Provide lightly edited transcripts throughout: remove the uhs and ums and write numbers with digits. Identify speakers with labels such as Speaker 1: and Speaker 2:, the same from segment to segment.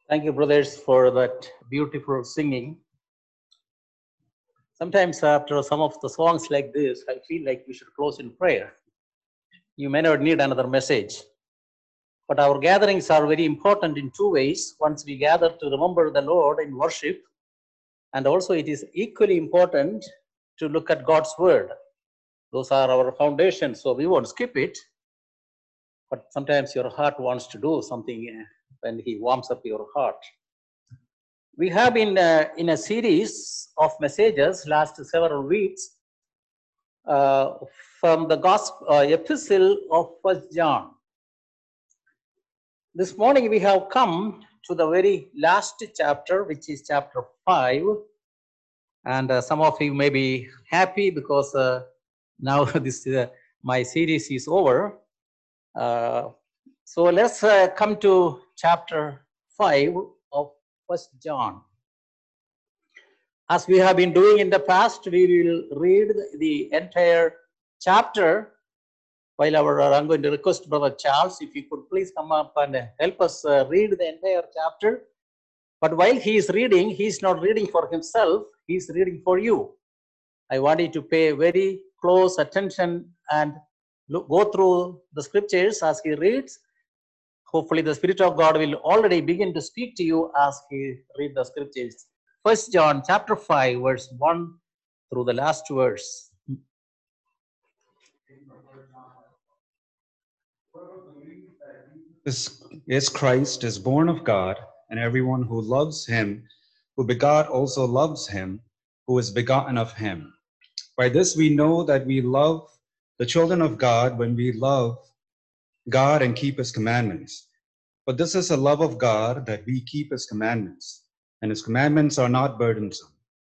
Speaker 1: Thank you, brothers, for that beautiful singing. Sometimes after some of the songs like this, I feel like we should close in prayer. You may not need another message. But our gatherings are very important in two ways. Once we gather to remember the Lord in worship, and also it is equally important to look at God's word. Those are our foundations, so we won't skip it. But sometimes your heart wants to do something when He warms up your heart. We have been in a series of messages last several weeks from the gospel epistle of 1 John. This morning we have come to the very last chapter, which is chapter 5. And some of you may be happy because now this my series is over. So let's come to chapter 5 of 1 John. As we have been doing in the past, we will read the entire chapter. While I'm going to request Brother Charles, if you could please come up and help us read the entire chapter. But while he is reading, he is not reading for himself, he is reading for you. I want you to pay very close attention and go through the scriptures as he reads. Hopefully the Spirit of God will already begin to speak to you as he reads the scriptures. 1 John chapter 5, verse 1 through the last verse.
Speaker 2: Is Christ is born of God, and everyone who loves him, who begot, also loves him, who is begotten of him. By this we know that we love the children of God when we love God and keep his commandments. But this is the love of God, that we keep his commandments, and his commandments are not burdensome.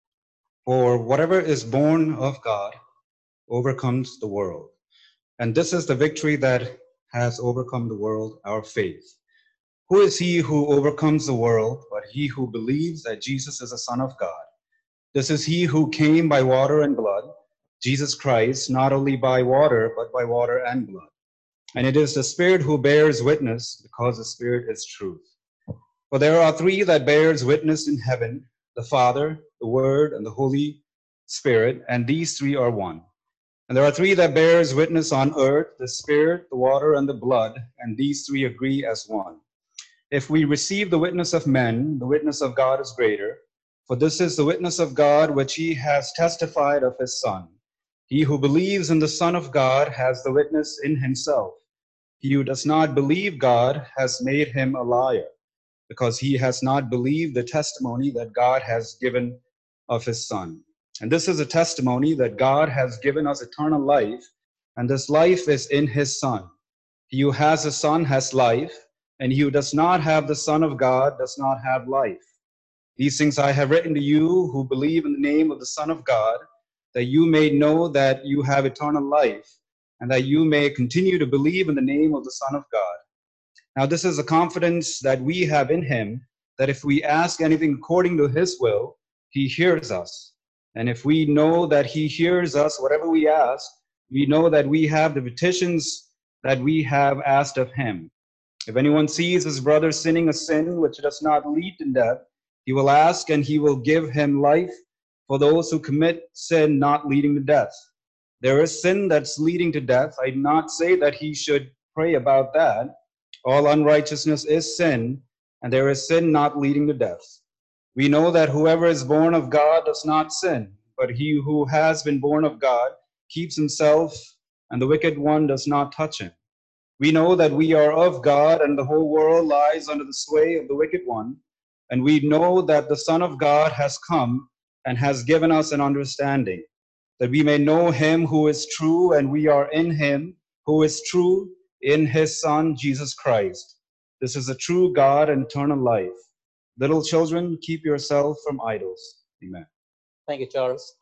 Speaker 2: For whatever is born of God overcomes the world. And this is the victory that has overcome the world, our faith. Who is he who overcomes the world but he who believes that Jesus is the Son of God? This is he who came by water and blood, Jesus Christ, not only by water, but by water and blood. And it is the Spirit who bears witness, because the Spirit is truth. For there are three that bears witness in heaven, the Father, the Word, and the Holy Spirit, and these three are one. And there are three that bears witness on earth, the Spirit, the water, and the blood, and these three agree as one. If we receive the witness of men, the witness of God is greater, for this is the witness of God which he has testified of his Son. He who believes in the Son of God has the witness in himself. He who does not believe God has made him a liar, because he has not believed the testimony that God has given of his Son. And this is a testimony that God has given us eternal life, and this life is in his Son. He who has the Son has life, and he who does not have the Son of God does not have life. These things I have written to you who believe in the name of the Son of God, that you may know that you have eternal life, and that you may continue to believe in the name of the Son of God. Now this is the confidence that we have in him, that if we ask anything according to his will, he hears us. And if we know that he hears us, whatever we ask, we know that we have the petitions that we have asked of him. If anyone sees his brother sinning a sin which does not lead to death, he will ask, and he will give him life for those who commit sin not leading to death. There is sin that's leading to death. I do not say that he should pray about that. All unrighteousness is sin, and there is sin not leading to death. We know that whoever is born of God does not sin, but he who has been born of God keeps himself, and the wicked one does not touch him. We know that we are of God, and the whole world lies under the sway of the wicked one. And we know that the Son of God has come and has given us an understanding, that we may know him who is true, and we are in him who is true, in his Son, Jesus Christ. This is a true God and eternal life. Little children, keep yourself from idols. Amen.
Speaker 1: Thank you, Charles.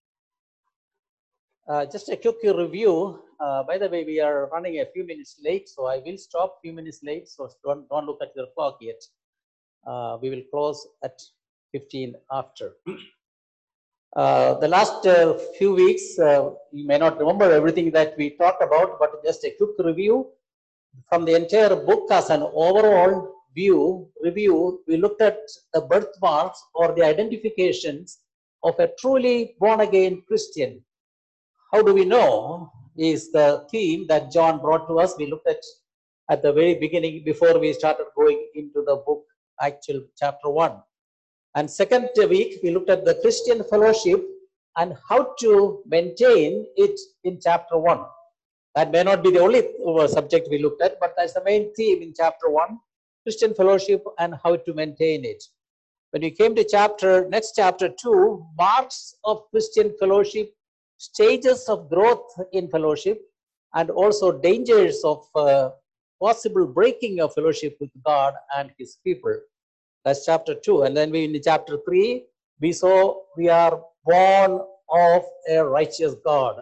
Speaker 1: Just a quick review. By the way, we are running a few minutes late, so I will stop a few minutes late, so don't look at your clock yet. We will close at 15 after. The last few weeks, you may not remember everything that we talked about, but just a quick review from the entire book as an overall review, we looked at the birthmarks or the identifications of a truly born-again Christian. How do we know is the theme that John brought to us. We looked at the very beginning before we started going into the book, actual chapter 1. And second week, we looked at the Christian fellowship and how to maintain it in chapter 1. That may not be the only subject we looked at, but that's the main theme in chapter 1, Christian fellowship and how to maintain it. When we came to next chapter 2, marks of Christian fellowship, stages of growth in fellowship, and also dangers of possible breaking of fellowship with God and his people. That's chapter 2. And then in chapter 3, we saw we are born of a righteous God.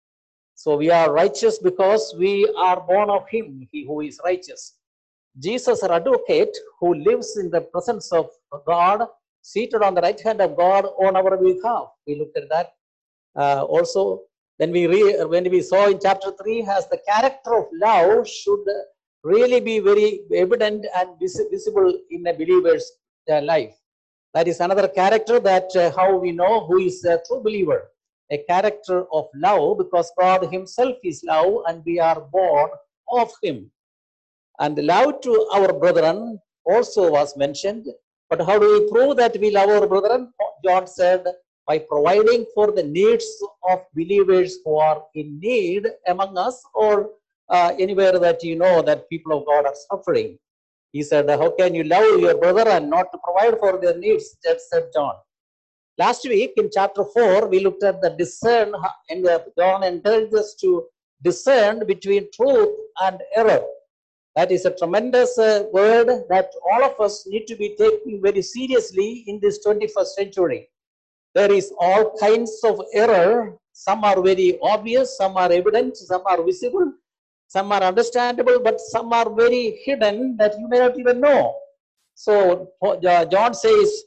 Speaker 1: So we are righteous because we are born of him, he who is righteous. Jesus, our advocate, who lives in the presence of God, seated on the right hand of God on our behalf. We looked at that. Also, then when we saw in chapter 3, as the character of love should really be very evident and visible in a believer's life. That is another character that how we know who is a true believer. A character of love, because God himself is love and we are born of him. And love to our brethren also was mentioned. But how do we prove that we love our brethren? John said, by providing for the needs of believers who are in need among us or anywhere that you know that people of God are suffering. He said, how can you love your brother and not to provide for their needs? That said John. Last week in chapter 4, we looked at the discern, and John encouraged us to discern between truth and error. That is a tremendous word that all of us need to be taking very seriously in this 21st century. There is all kinds of error. Some are very obvious, some are evident, some are visible, some are understandable, but some are very hidden that you may not even know. So John says,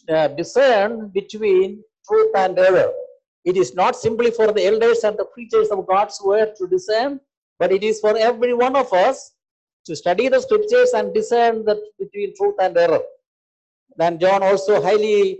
Speaker 1: discern between truth and error. It is not simply for the elders and the preachers of God's word to discern, but it is for every one of us to study the scriptures and discern between truth and error. Then John also highly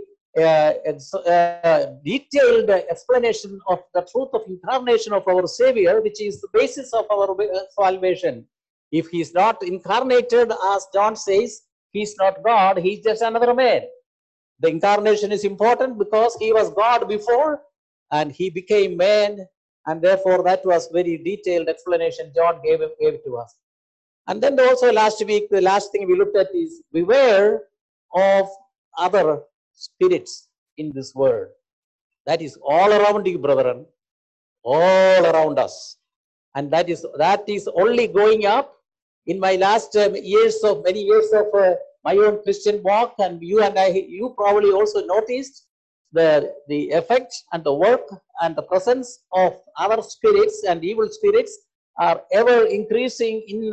Speaker 1: detailed explanation of the truth of incarnation of our Savior, which is the basis of our salvation. If he is not incarnated, as John says, he is not God, he is just another man. The incarnation is important because he was God before and he became man, and therefore that was very detailed explanation John gave to us. And then also last week, the last thing we looked at is beware of other spirits in this world. That is all around you, brethren, all around us. And that is only going up. In my last many years of my own Christian walk, and you probably also noticed the effect and the work and the presence of other spirits and evil spirits are ever increasing in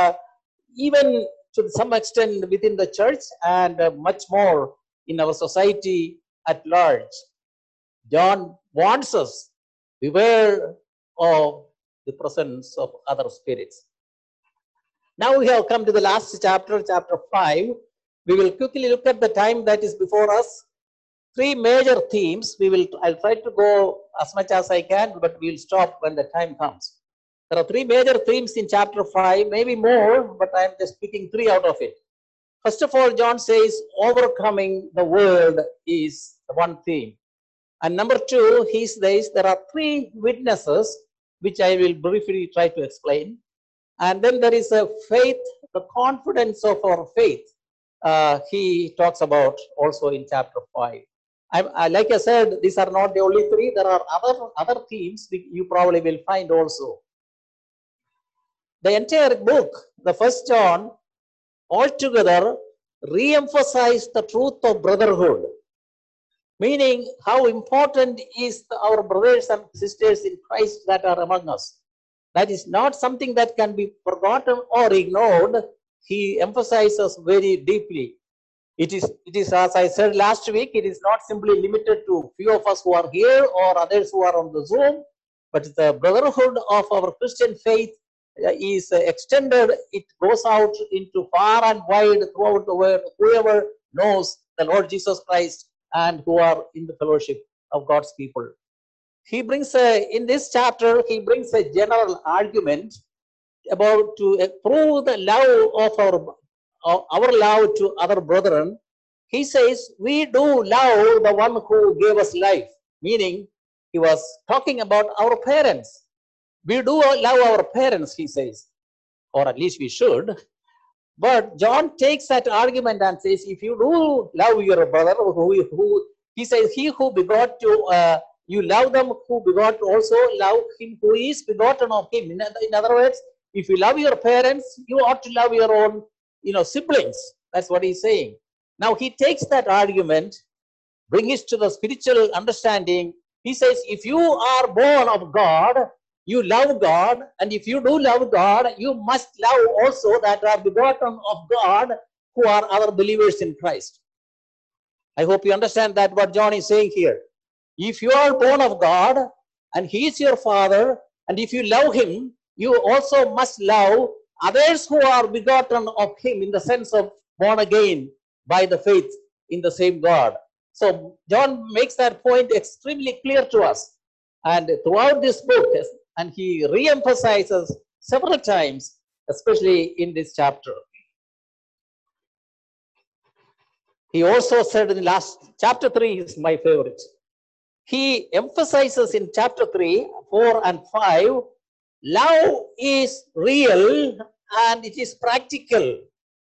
Speaker 1: even to some extent within the church and much more in our society at large. John warns us, beware of the presence of other spirits. Now we have come to the last chapter, chapter 5. We will quickly look at the time that is before us. Three major themes. I'll try to go as much as I can, but we'll stop when the time comes. There are three major themes in chapter 5, maybe more, but I'm just picking three out of it. First of all, John says, overcoming the world is one theme. And number two, he says there are three witnesses, which I will briefly try to explain. And then there is a faith, the confidence of our faith. He talks about also in chapter 5. Like I said, these are not the only three. There are other themes you probably will find also. The entire book, the First John, altogether re-emphasize the truth of brotherhood, meaning how important is our brothers and sisters in Christ that are among us. That is not something that can be forgotten or ignored. He emphasizes very deeply. It is, as I said last week, it is not simply limited to few of us who are here or others who are on the Zoom, but the brotherhood of our Christian faith is extended, it goes out into far and wide throughout the world. Whoever knows the Lord Jesus Christ and who are in the fellowship of God's people. He brings in this chapter, he brings a general argument about to prove the love of our love to other brethren. He says, we do love the one who gave us life, meaning he was talking about our parents. We do love our parents, he says, or at least we should. But John takes that argument and says, if you do love your brother, who he says, he who begot you, you love them who begot, also love him who is begotten of him. In other words, if you love your parents, you ought to love your own, siblings. That's what he's saying. Now he takes that argument, brings it to the spiritual understanding. He says, if you are born of God, you love God, and if you do love God, you must love also that are begotten of God, who are other believers in Christ. I hope you understand that what John is saying here. If you are born of God, and he is your father, and if you love him, you also must love others who are begotten of him, in the sense of born again by the faith in the same God. So John makes that point extremely clear to us. And throughout this book, and he re-emphasizes several times, especially in this chapter. He also said in the last, chapter 3 is my favorite. He emphasizes in chapter 3, 4 and 5, love is real and it is practical.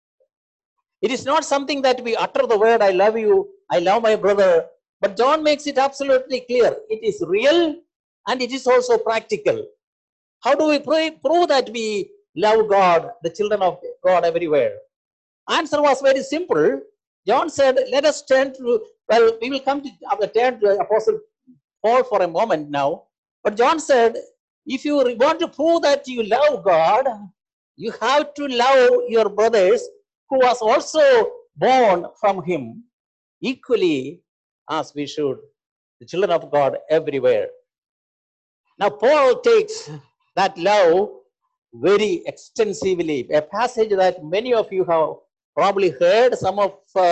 Speaker 1: It is not something that we utter the word, I love you, I love my brother. But John makes it absolutely clear. It is real and it is also practical. How do we prove that we love God, the children of God everywhere? Answer was very simple. John said, let us turn to, well, we will come to turn to Apostle Paul for a moment now. But John said, if you want to prove that you love God, you have to love your brothers who was also born from him, equally as we should, the children of God everywhere. Now, Paul takes that love very extensively, a passage that many of you have probably heard, some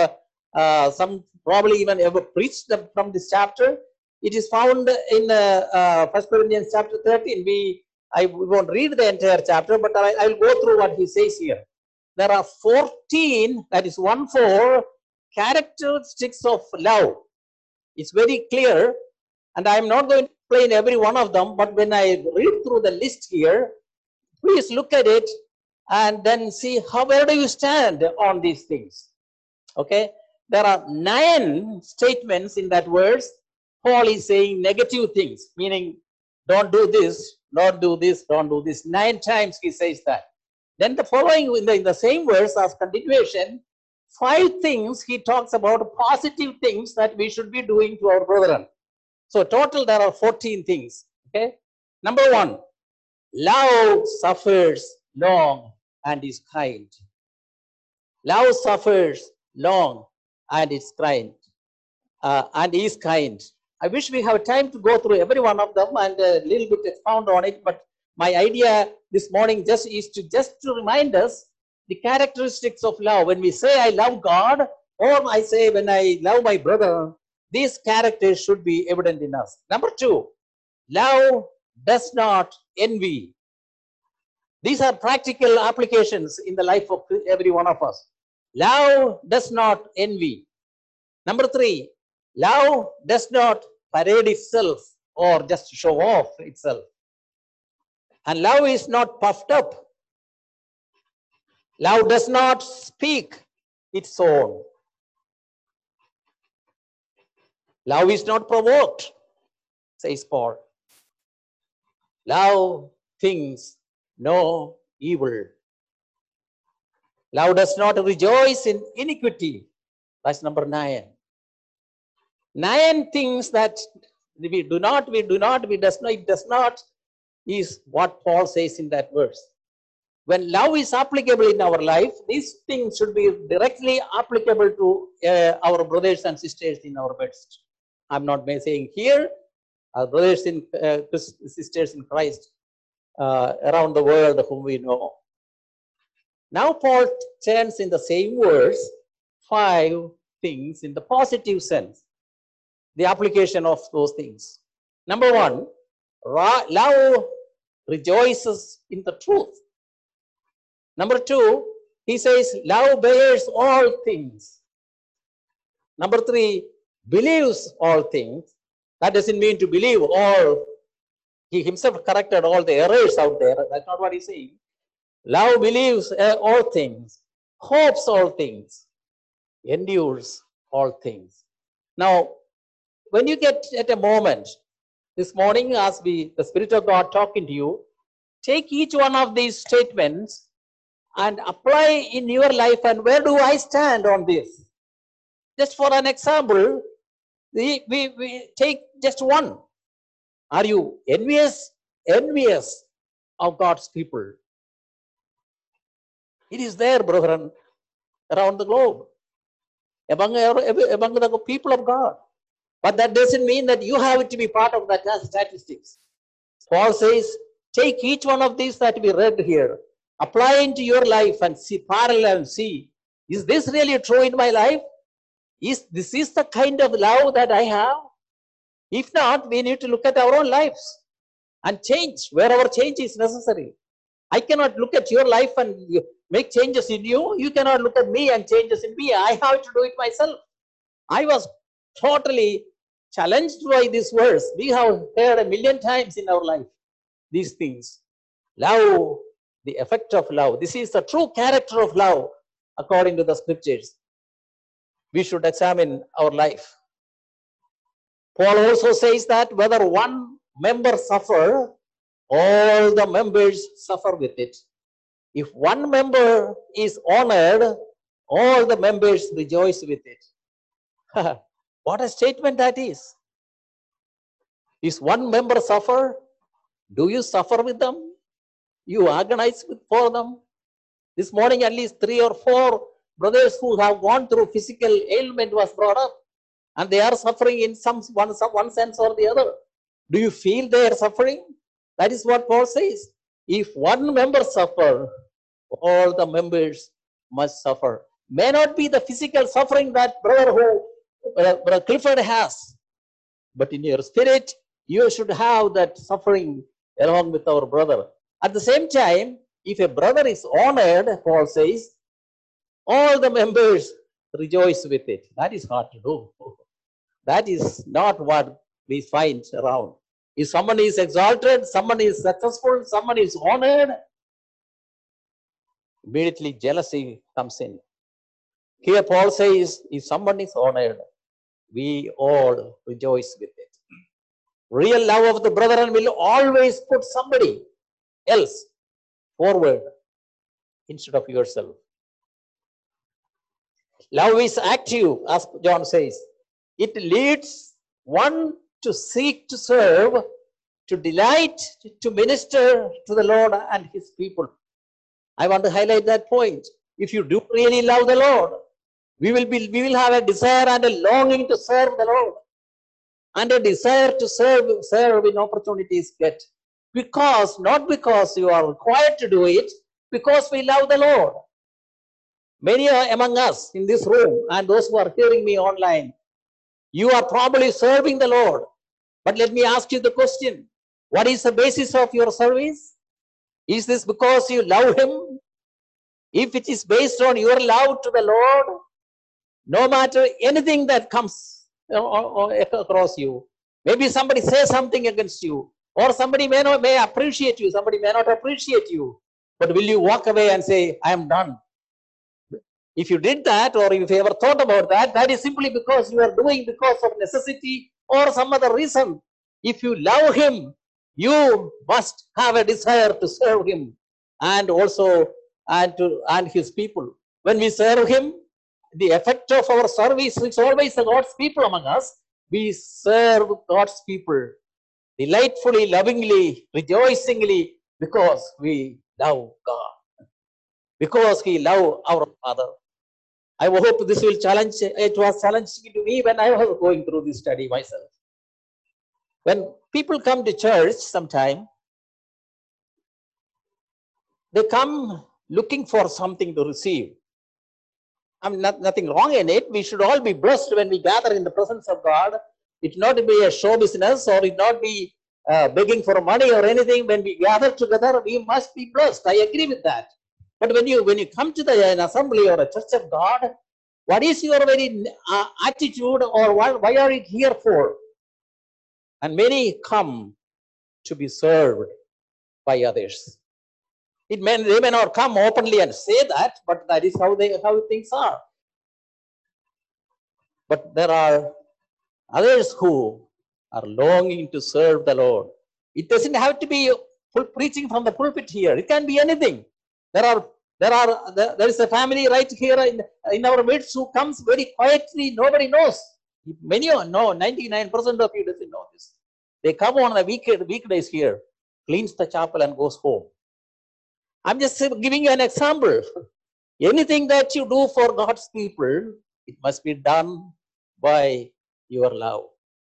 Speaker 1: probably even ever preached from this chapter. It is found in 1 Corinthians chapter 13. I won't read the entire chapter, but I will go through what he says here. There are 14, that is 1-4, characteristics of love. It's very clear, and I am not going to explain every one of them, but when I read through the list here, please look at it and then see where do you stand on these things. Okay, there are 9 statements in that verse. Paul is saying negative things, meaning don't do this, don't do this, don't do this. 9 times he says that. Then the following, in the same verse as continuation, 5 things he talks about, positive things that we should be doing to our brethren. So total there are 14 things. Okay. Number 1, love suffers long and is kind. Love suffers long and is kind. And is kind. I wish we have time to go through every one of them and a little bit expound on it, but my idea this morning just to remind us the characteristics of love. When we say I love God, or I say when I love my brother, these characters should be evident in us. Number 2, love does not envy. These are practical applications in the life of every one of us. Love does not envy. Number 3, love does not parade itself or just show off itself. And love is not puffed up. Love does not speak its own. Love is not provoked, says Paul. Love thinks no evil. Love does not rejoice in iniquity. That's number 9. 9 things that it does not is what Paul says in that verse. When love is applicable in our life, these things should be directly applicable to our brothers and sisters in our midst. I'm not saying here, our brothers and sisters in Christ around the world whom we know. Now Paul turns in the same verse 5 things in the positive sense, the application of those things. Number 1, love rejoices in the truth. Number 2, he says love bears all things. Number 3, believes all things. That doesn't mean to believe all. He himself corrected all the errors out there. That's not what he's saying. Love believes all things, hopes all things, endures all things. Now, when you get at a moment, this morning, as the Spirit of God talking to you, take each one of these statements and apply in your life. And where do I stand on this? Just for an example, we take just one. Are you envious of God's people? It is there, brethren, around the globe, among the people of God. But that doesn't mean that you have to be part of that statistics. Paul says, take each one of these that we read here, apply into your life and see parallel and see, is this really true in my life? Is this the kind of love that I have? If not, we need to look at our own lives and change wherever change is necessary. I cannot look at your life and make changes in you. You cannot look at me and changes in me. I have to do it myself. I was totally challenged by this verse. We have heard a million times in our life these things. Love, the effect of love. This is the true character of love according to the scriptures. We should examine our life. Paul also says that whether one member suffer, all the members suffer with it. If one member is honored, all the members rejoice with it. What a statement that is. Is one member suffer? Do you suffer with them? You agonize for them? This morning at least 3 or 4 brothers who have gone through physical ailment was brought up, and they are suffering in one sense or the other. Do you feel they are suffering? That is what Paul says. If one member suffer, all the members must suffer. May not be the physical suffering that Brother Clifford has, but in your spirit, you should have that suffering along with our brother. At the same time, if a brother is honored, Paul says, all the members rejoice with it. That is hard to do. That is not what we find around. If someone is exalted, someone is successful, someone is honored, immediately jealousy comes in. Here Paul says, if someone is honored, we all rejoice with it. Real love of the brethren will always put somebody else forward instead of yourself. Love is active, as John says. It leads one to seek to serve, to delight, to minister to the Lord and his people. I want to highlight that point. If you do really love the Lord, we will have a desire and a longing to serve the Lord, and a desire to serve when opportunities get. Not because you are required to do it, because we love the Lord. Many among us in this room and those who are hearing me online, you are probably serving the Lord. But let me ask you the question, what is the basis of your service? Is this because you love him? If it is based on your love to the Lord, no matter anything that comes across you, maybe somebody says something against you, or somebody may appreciate you, somebody may not appreciate you, but will you walk away and say, I am done? If you did that, or if you ever thought about that, that is simply because you are doing because of necessity or some other reason. If you love him, you must have a desire to serve him and also and his people. When we serve him, the effect of our service is always God's people among us. We serve God's people delightfully, lovingly, rejoicingly, because we love God, because we love our Father. I hope this will challenge. It was challenging to me when I was going through this study myself. When people come to church sometime, They come looking for something to receive. Nothing wrong in it. We should all be blessed when we gather in the presence of God. It not be a show business, or it not be begging for money or anything. When we gather together, we must be blessed. I agree with that. But when you come to an assembly or a church of God, what is your very attitude, or why are you here for? And many come to be served by others. They may not come openly and say that, but that is how things are. But there are others who are longing to serve the Lord. It doesn't have to be preaching from the pulpit here. It can be anything. There is a family right here in our midst who comes very quietly. Nobody knows. Many know. 99% of you doesn't know this. They come on the weekdays here, cleans the chapel and goes home. I'm just giving you an example. Anything that you do for God's people, it must be done by your love.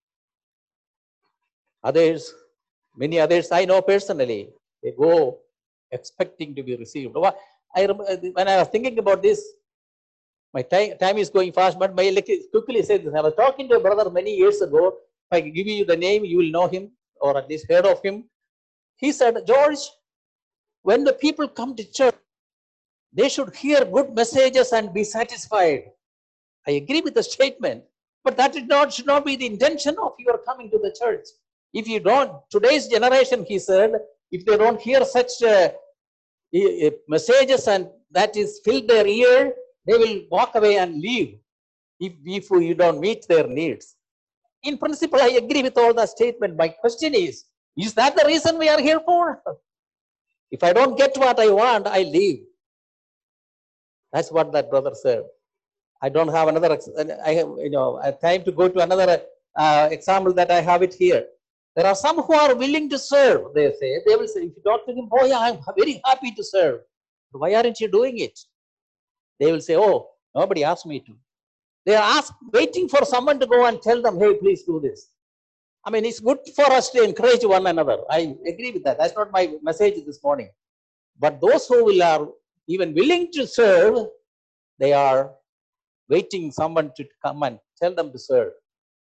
Speaker 1: Others, many others I know personally, they go expecting to be received. When I was thinking about this, my time is going fast, but quickly say this. I was talking to a brother many years ago. If I give you the name, you will know him, or at least heard of him. He said, George, when the people come to church, they should hear good messages and be satisfied. I agree with the statement, but that should not be the intention of your coming to the church. If you don't, today's generation, he said, if they don't hear such messages and that is filled their ear, they will walk away and leave if you don't meet their needs. In principle, I agree with all the statement. My question is that the reason we are here for? If I don't get what I want, I leave. That's what that brother said. I don't have another. I have time to go to another example that I have it here. There are some who are willing to serve. They will say, if you talk to him, oh yeah, I'm very happy to serve. But why aren't you doing it? They will say, oh, nobody asked me to. They are waiting for someone to go and tell them, hey, please do this. I mean, it's good for us to encourage one another. I agree with that. That's not my message this morning. But those who are even willing to serve, they are waiting someone to come and tell them to serve.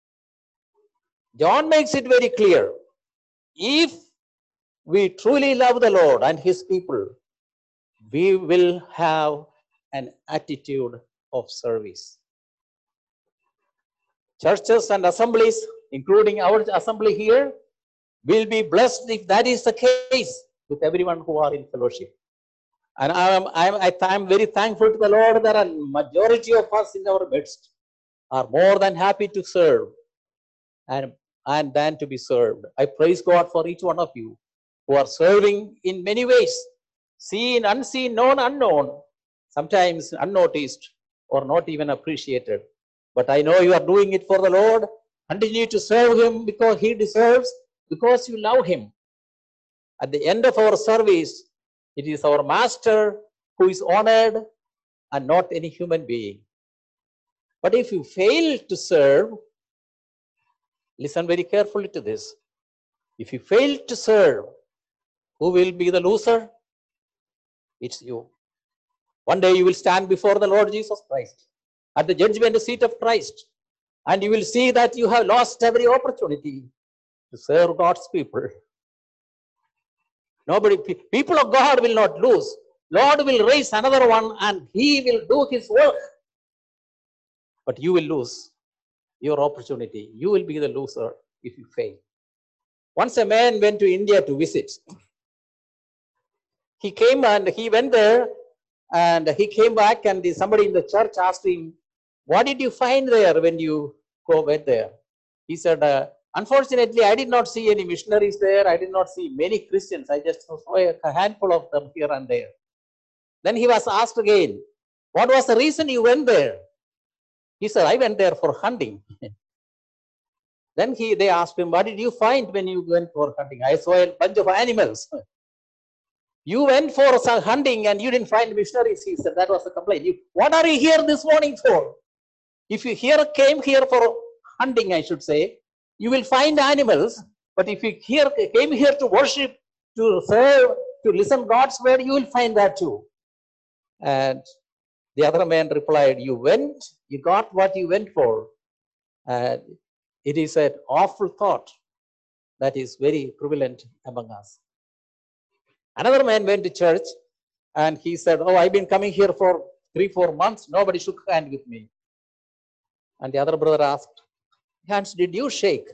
Speaker 1: John makes it very clear. If we truly love the Lord and his people, we will have an attitude of service. Churches and assemblies, including our assembly here, will be blessed if that is the case with everyone who are in fellowship. And I'm very thankful to the Lord that a majority of us in our midst are more than happy to serve and than to be served. I praise God for each one of you who are serving in many ways, seen, unseen, known, unknown, sometimes unnoticed or not even appreciated. But I know you are doing it for the Lord. Continue to serve him because he deserves, because you love him. At the end of our service, it is our master who is honored and not any human being. But if you fail to serve, listen very carefully to this. If you fail to serve, who will be the loser? It's you. One day you will stand before the Lord Jesus Christ at the judgment seat of Christ, and you will see that you have lost every opportunity to serve God's people. People of God will not lose. Lord will raise another one and he will do his work. But you will lose your opportunity. You will be the loser if you fail. Once a man went to India to visit. He came and he went there and he came back, and somebody in the church asked him, what did you find there when you went there? He said, unfortunately, I did not see any missionaries there. I did not see many Christians. I just saw a handful of them here and there. Then he was asked again, what was the reason you went there? He said, I went there for hunting. Then they asked him, what did you find when you went for hunting? I saw a bunch of animals. You went for some hunting and you didn't find missionaries. He said, that was the complaint. What are you here this morning for? If you came here for hunting, I should say, you will find animals. But if you came here to worship, to serve, to listen God's word, you will find that too. And the other man replied, you went, you got what you went for. And it is an awful thought that is very prevalent among us. Another man went to church and he said, oh, I've been coming here for 3-4 months. Nobody shook hand with me. And the other brother asked, hands did you shake?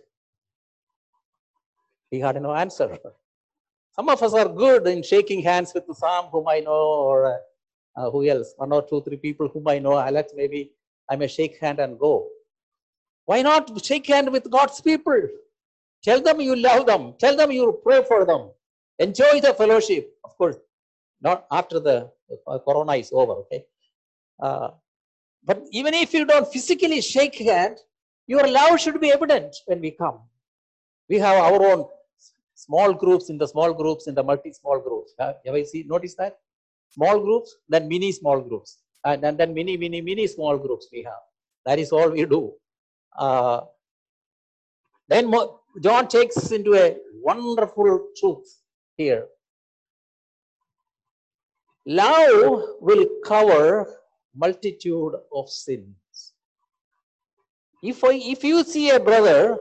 Speaker 1: He had no answer. Some of us are good in shaking hands with some whom I know, or who else? 1 or 2, 3 people whom I know. Maybe I may shake hand and go. Why not shake hand with God's people? Tell them you love them. Tell them you pray for them. Enjoy the fellowship. Of course, not after the corona is over, okay? But even if you don't physically shake hand, your love should be evident when we come. We have our own small groups, in the multi-small groups. Have you noticed that? Small groups, then mini small groups. And then mini small groups we have. That is all we do. Then John takes us into a wonderful truth here. Love will cover multitude of sins. If you see a brother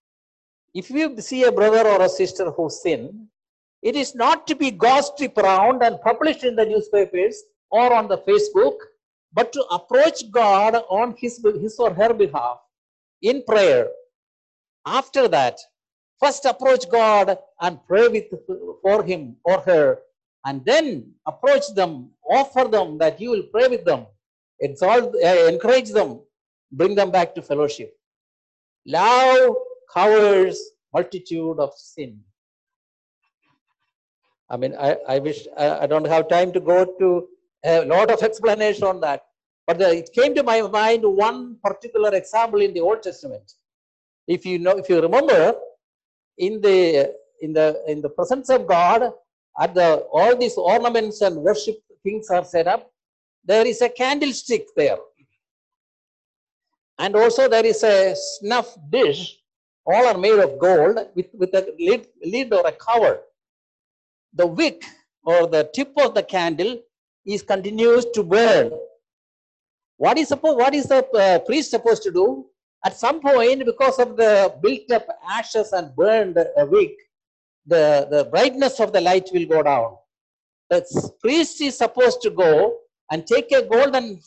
Speaker 1: or a sister who sin, it is not to be gossiped around and published in the newspapers or on the Facebook, but to approach God on his or her behalf in prayer. After that, first approach God and pray for him or her, and then approach them, offer them that you will pray with them, encourage them, bring them back to fellowship. Love covers multitude of sin. I mean, I wish I don't have time to go to a lot of explanation on that, but it came to my mind one particular example in the Old Testament. If you remember, in the presence of God, all these ornaments and worship things are set up. There is a candlestick there, and also there is a snuff dish. All are made of gold with a lid or a cover. The wick or the tip of the candle continues to burn. What is the priest supposed to do? At some point, because of the built up ashes and burned wick, the brightness of the light will go down. The priest is supposed to go and take a golden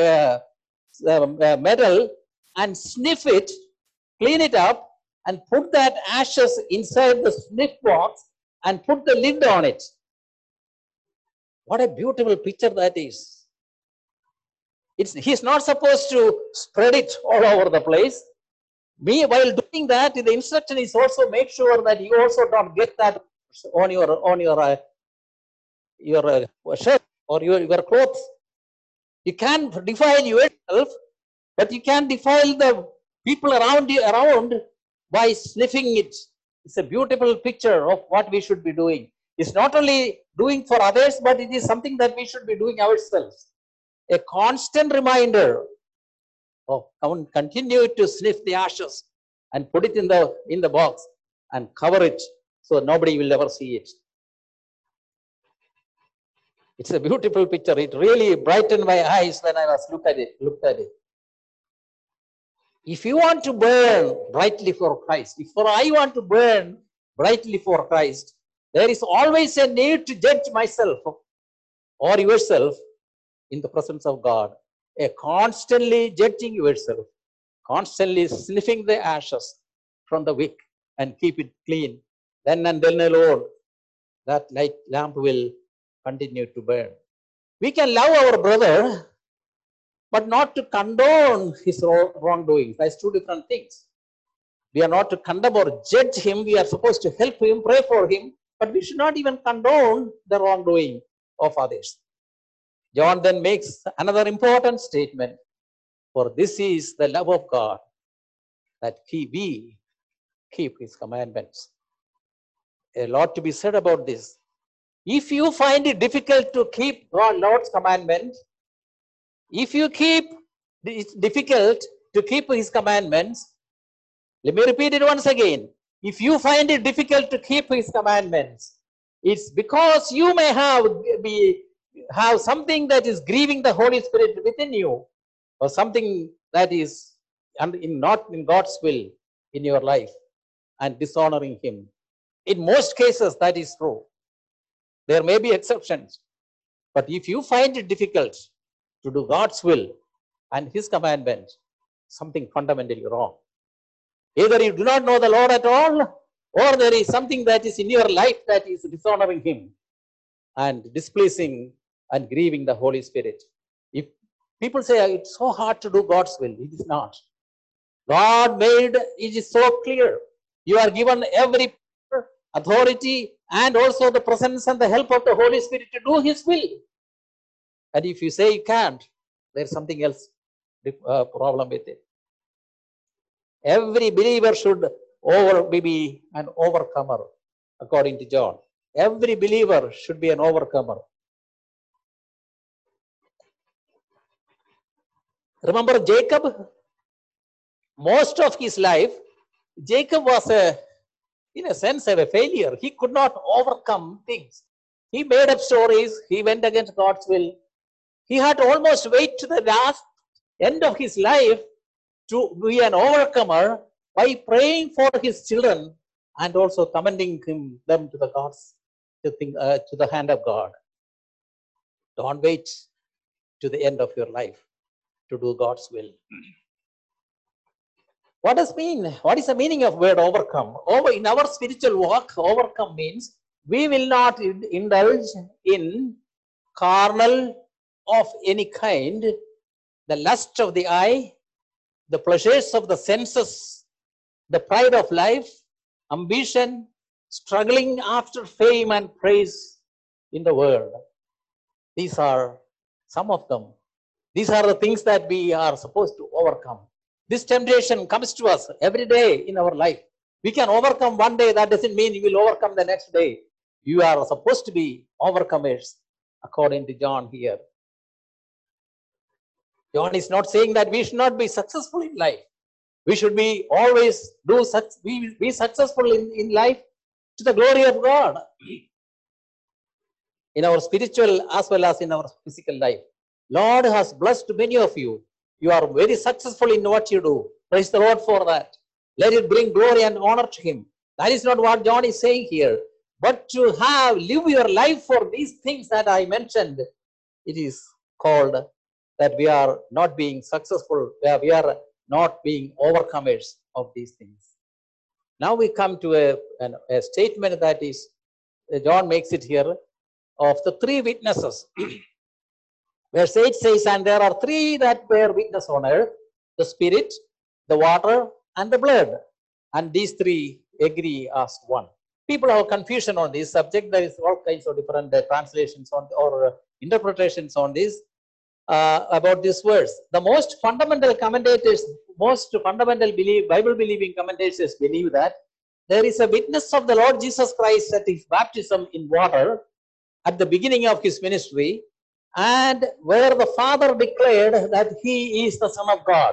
Speaker 1: metal and sniff it, clean it up, and put that ashes inside the sniff box and put the lid on it. What a beautiful picture that is. He's not supposed to spread it all over the place. While doing that, the instruction is also make sure that you also don't get that on your shirt or your clothes. You can defile yourself, but you can defile the people around by sniffing it. It's a beautiful picture of what we should be doing. It's not only doing for others, but it is something that we should be doing ourselves. A constant reminder of continue to sniff the ashes and put it in the box and cover it so nobody will ever see it. It's a beautiful picture. It really brightened my eyes when I looked at it. If you want to burn brightly for Christ, I want to burn brightly for Christ, there is always a need to judge myself or yourself in the presence of God. Constantly judging yourself, constantly sniffing the ashes from the wick and keep it clean. Then and then alone, that light lamp will continue to burn. We can love our brother, but not to condone his wrongdoings. That's two different things. We are not to condemn or judge him. We are supposed to help him, pray for him, but we should not even condone the wrongdoing of others. John then makes another important statement. For this is the love of God, that we keep his commandments. A lot to be said about this. If you find it difficult to keep Lord's commandments, if you keep it's difficult to keep his commandments, let me repeat it once again. If you find it difficult to keep his commandments, It's because you may have something that is grieving the Holy Spirit within you, or something that is not in God's will in your life and dishonoring Him. In most cases, that is true. There may be exceptions, but if you find it difficult to do God's will and His commandment, something fundamentally wrong. Either you do not know the Lord at all, or there is something that is in your life that is dishonoring Him and displeasing and grieving the Holy Spirit. If people say it's so hard to do God's will, it is not. God made it is so clear. You are given every authority and also the presence and the help of the Holy Spirit to do His will. And if you say you can't, there's something else problem with it. Every believer should be an overcomer, according to John. Every believer should be an overcomer. Remember Jacob? Most of his life, Jacob was in a sense, a failure. He could not overcome things. He made up stories. He went against God's will. He had to almost wait to the last end of his life to be an overcomer by praying for his children and also commending them to the hand of God. Don't wait to the end of your life to do God's will. What does mean? What is the meaning of word overcome? In our spiritual walk, overcome means we will not indulge in carnal of any kind, the lust of the eye, the pleasures of the senses, the pride of life, ambition, struggling after fame and praise in the world. These are some of them. These are the things that we are supposed to overcome. This temptation comes to us every day in our life. We can overcome one day. That doesn't mean you will overcome the next day. You are supposed to be overcomers, according to John here. John is not saying that we should not be successful in life. We should be always be successful in life to the glory of God. In our spiritual as well as in our physical life. Lord has blessed many of you. You are very successful in what you do. Praise the Lord for that. Let it bring glory and honor to Him. That is not what John is saying here. But to live your life for these things that I mentioned, it is called that we are not being successful, we are not being overcomers of these things. Now we come to a statement that is, John makes it here, of the three witnesses. Verse 8 says, and there are three that bear witness on earth, the Spirit, the water, and the blood. And these three agree as one. People have confusion on this subject. There is all kinds of different translations or interpretations on this about this verse. The most fundamental commentators, Bible-believing commentators believe that there is a witness of the Lord Jesus Christ at His baptism in water at the beginning of His ministry, and where the Father declared that He is the Son of God.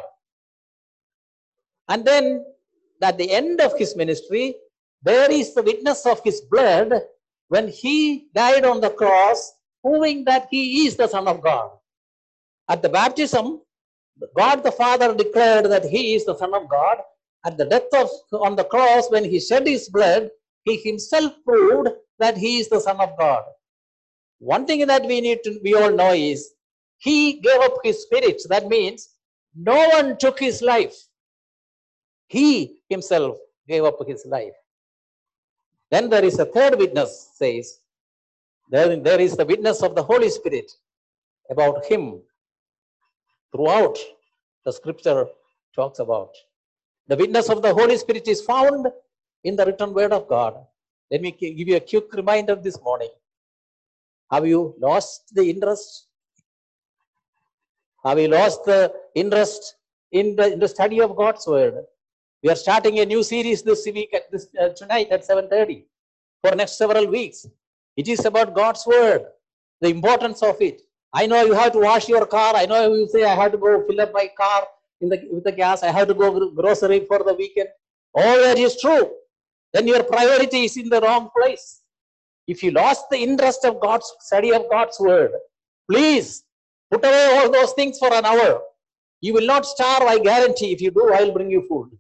Speaker 1: And then at the end of His ministry, there is the witness of His blood when He died on the cross, proving that He is the Son of God. At the baptism, God the Father declared that He is the Son of God. At the death on the cross, when He shed His blood, He Himself proved that He is the Son of God. One thing that we all know is He gave up His Spirit. That means no one took His life. He Himself gave up His life. Then there is a third witness, says, there is the witness of the Holy Spirit about Him. Throughout the scripture talks about. The witness of the Holy Spirit is found in the written word of God. Let me give you a quick reminder this morning. Have you lost the interest? Have you lost the interest in the study of God's word? We are starting a new series this week tonight at 7:30 for next several weeks. It is about God's word, the importance of it. I know you have to wash your car. I know you say I have to go fill up my car with the gas. I have to go grocery for the weekend. All that is true. Then your priority is in the wrong place. if you lost the interest of God's study of God's word, please put away all those things for an hour. You will not starve, I guarantee. If you do, I will bring you food.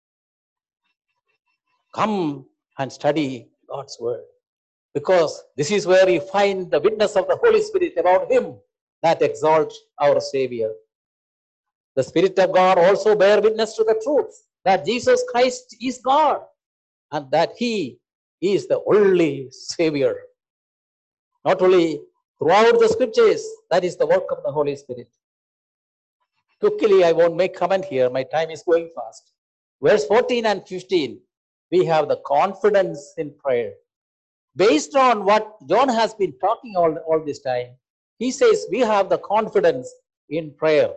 Speaker 1: Come and study God's word, because this is where you find the witness of the Holy Spirit about him that exalts our Savior. The Spirit of God also bear witness to the truth that Jesus Christ is God and that he is the only Savior. Not only throughout the scriptures, that is the work of the Holy Spirit. Quickly, I won't make comment here. My time is going fast. Verse 14 and 15, we have the confidence in prayer. Based on what John has been talking all this time, he says we have the confidence in prayer.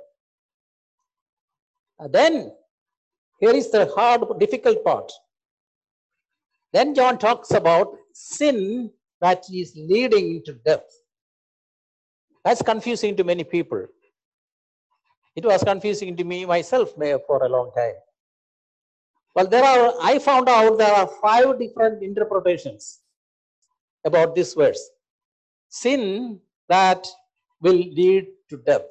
Speaker 1: Then, here is the hard, difficult part. Then John talks about sin that is leading to death. That's confusing to many people. It was confusing to me myself for a long time. Well, I found out there are 5 different interpretations about this verse. Sin that will lead to death.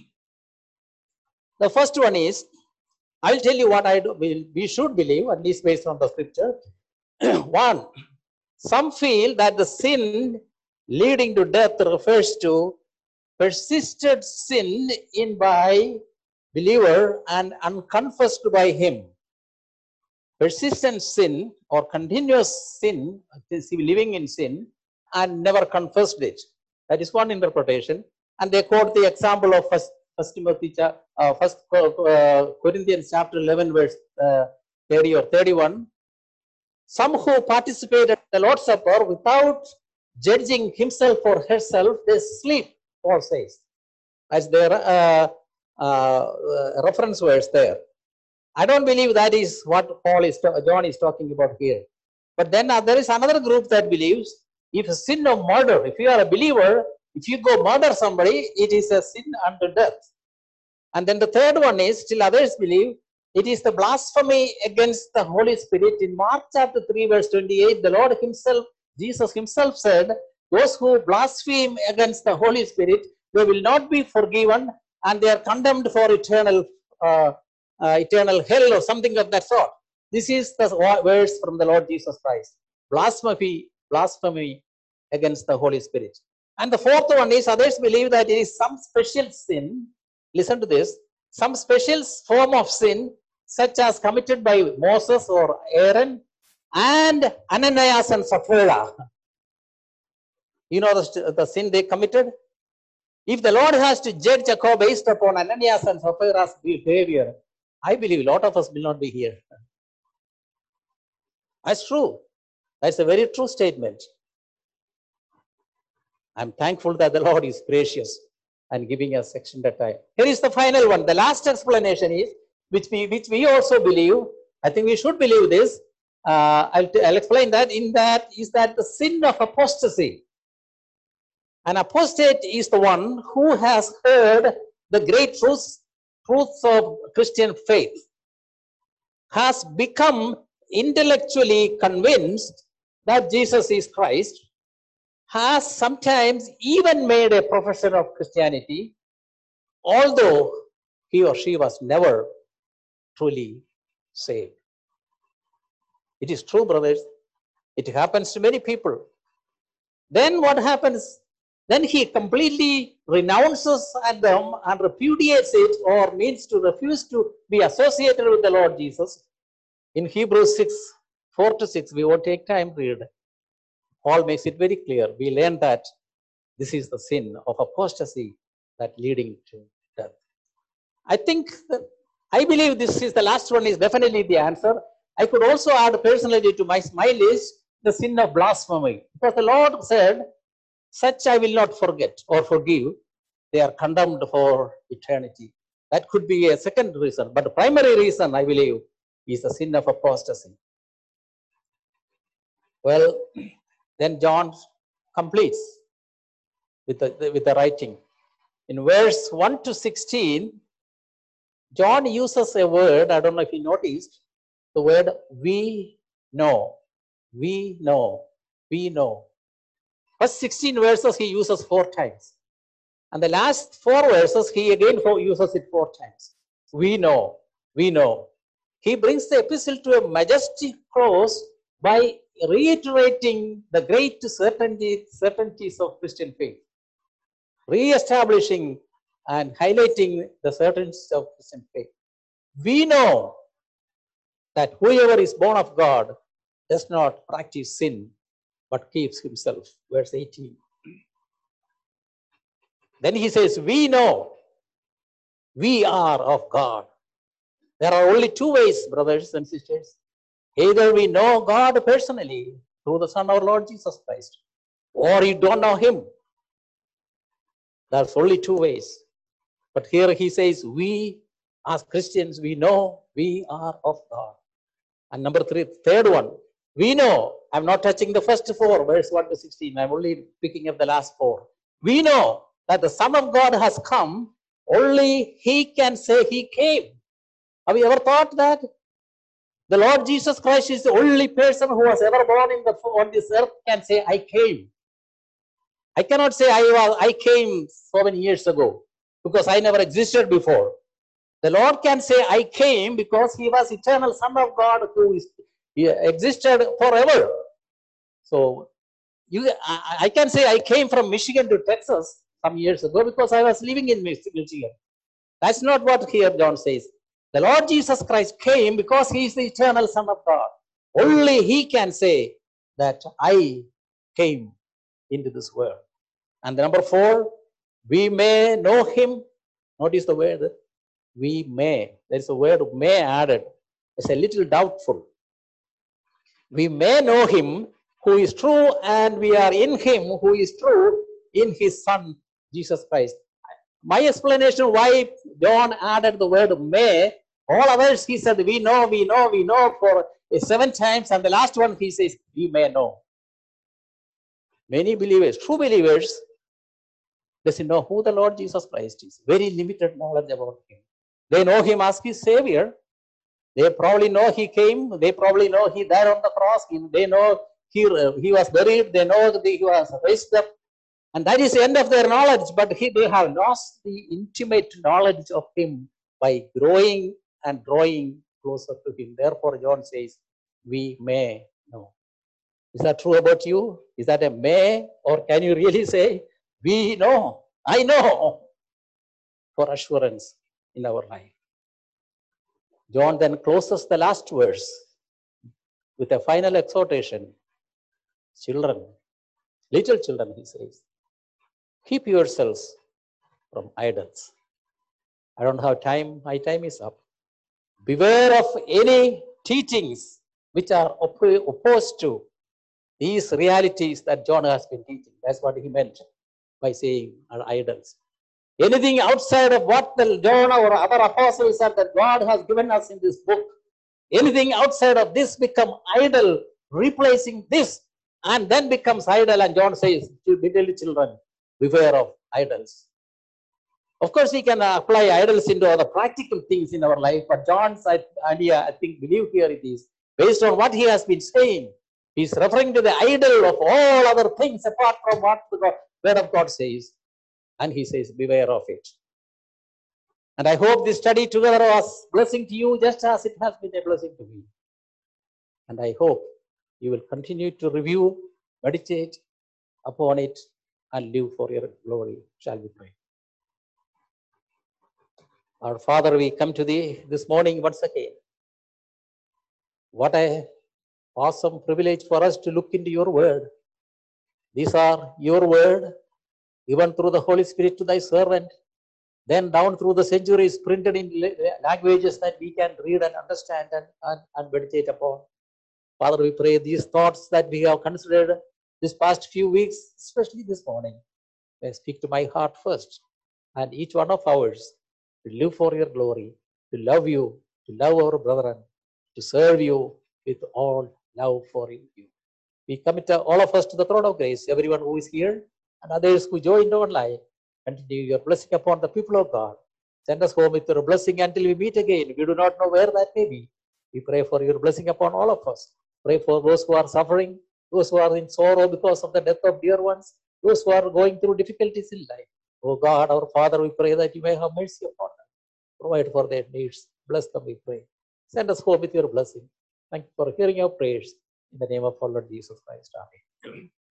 Speaker 1: The first one is, I'll tell you what we should believe, at least based on the scripture. One, some feel that the sin leading to death refers to persisted sin in by believer and unconfessed by him. Persistent sin or continuous sin, living in sin and never confessed it. That is one interpretation. And they quote the example of First Corinthians chapter 11 verse 30 or 31. Some who participate at the Lord's Supper without judging himself or herself, they sleep, Paul says. As their reference verse there. I don't believe that is what John is talking about here. But then there is another group that believes if a sin of murder, if you are a believer, if you go murder somebody, it is a sin unto death. And then the third one is, still others believe, it is the blasphemy against the Holy Spirit. In Mark chapter 3 verse 28, the Lord himself, Jesus himself said, those who blaspheme against the Holy Spirit, they will not be forgiven and they are condemned for eternal hell or something of that sort. This is the verse from the Lord Jesus Christ. Blasphemy against the Holy Spirit. And the fourth one is, others believe that it is some special sin. Listen to this. Some special form of sin, such as committed by Moses or Aaron and Ananias and Sapphira. You know the sin they committed? If the Lord has to judge Jacob based upon Ananias and Sapphira's behavior, I believe a lot of us will not be here. That's true. That's a very true statement. I'm thankful that the Lord is gracious and giving us extended time. Here is the final one. The last explanation is, which we also believe. I think we should believe this. I'll explain that. In that is that the sin of apostasy. An apostate is the one who has heard the great truths of Christian faith, has become intellectually convinced that Jesus is Christ, has sometimes even made a profession of Christianity, although he or she was never truly saved. It is true, brothers. It happens to many people. Then what happens? Then he completely renounces at them and repudiates it, or means to refuse to be associated with the Lord Jesus. In Hebrews 6:4-6, we won't take time to read. Paul makes it very clear. We learn that this is the sin of apostasy that leading to death. I believe this is the last one is definitely the answer. I could also add personally to my list the sin of blasphemy, because the Lord said, such I will not forget or forgive. They are condemned for eternity. That could be a second reason, but the primary reason, I believe, is the sin of apostasy. Well, then John completes with the writing. In verse 1-16, John uses a word, I don't know if you noticed, the word we know. We know. We know. First 16 verses he uses 4 times. And the last 4 verses he again uses it 4 times. We know, we know. He brings the epistle to a majestic close by reiterating the great certainties of Christian faith, re-establishing and highlighting the certainties of Christian faith. We know that whoever is born of God does not practice sin, but keeps himself. Verse 18. Then he says, we know we are of God. There are only 2 ways, brothers and sisters. Either we know God personally through the Son, our Lord Jesus Christ, or you don't know him. There's only 2 ways. But here he says, we as Christians, we know we are of God. And number 3, third one, we know, I'm not touching the first 4, verse 1 to 16. I'm only picking up the last 4. We know that the Son of God has come, only he can say he came. Have you ever thought that? The Lord Jesus Christ is the only person who was ever born on this earth can say, I came. I cannot say I came so many years ago because I never existed before. The Lord can say, I came because he was eternal Son of God who existed forever. So I can say I came from Michigan to Texas some years ago because I was living in Michigan. That's not what here John says. The Lord Jesus Christ came because he is the eternal Son of God. Only he can say that I came into this world. And number 4, we may know him. Notice the word, we may. There is a word may added. It's a little doubtful. We may know him who is true, and we are in him who is true in his Son, Jesus Christ. My explanation why John added the word may, all others he said, we know for 7 times, and the last one he says, we may know. Many believers, true believers, doesn't know who the Lord Jesus Christ is. Very limited knowledge about him. They know him as his Savior. They probably know he came. They probably know he died on the cross. They know he was buried. They know that he was raised up. And that is the end of their knowledge. But they have lost the intimate knowledge of him by growing and drawing closer to him. Therefore, John says, we may know. Is that true about you? Is that a may? Or can you really say, we know, I know, for assurance in our life? John then closes the last verse with a final exhortation. Children, little children, he says, keep yourselves from idols. I don't have time. My time is up. Beware of any teachings which are opposed to these realities that John has been teaching. That's what he meant by saying are idols. Anything outside of what the John or other apostles said that God has given us in this book, anything outside of this become idol, replacing this, and then becomes idol. And John says, little children, beware of idols. Of course, he can apply idols into other practical things in our life, but John's idea, I think, believe here it is, based on what he has been saying, he's referring to the idol of all other things apart from what the Word of God says. And he says, beware of it. And I hope this study together was a blessing to you just as it has been a blessing to me. And I hope you will continue to review, meditate upon it, and live for your glory. Shall we pray? Our Father, we come to thee this morning once again. What an awesome privilege for us to look into your word. These are your word, given through the Holy Spirit to thy servant, then down through the centuries, printed in languages that we can read and understand and meditate upon. Father, we pray these thoughts that we have considered this past few weeks, especially this morning, may speak to my heart first, and each one of ours to live for your glory, to love you, to love our brethren, to serve you with all love for you. We commit all of us to the throne of grace, everyone who is here and others who joined online. Continue your blessing upon the people of God. Send us home with your blessing until we meet again. We do not know where that may be. We pray for your blessing upon all of us. Pray for those who are suffering, those who are in sorrow because of the death of dear ones, those who are going through difficulties in life. Oh God, our Father, we pray that you may have mercy upon them. Provide for their needs. Bless them, we pray. Send us home with your blessing. Thank you for hearing our prayers. In the name of our Lord Jesus Christ. Amen.